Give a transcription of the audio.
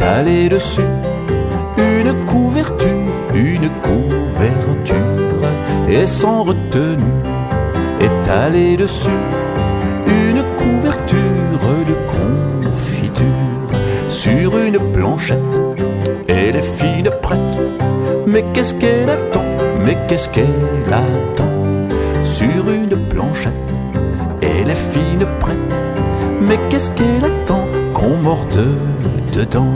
étalée dessus une couverture, et sans retenue, étalée dessus une couverture de confiture. Sur une planchette, elle est fine prête, mais qu'est-ce qu'elle attend, mais qu'est-ce qu'elle attend? Sur une planchette, elle est fine prête, mais qu'est-ce qu'elle attend qu'on morde dedans?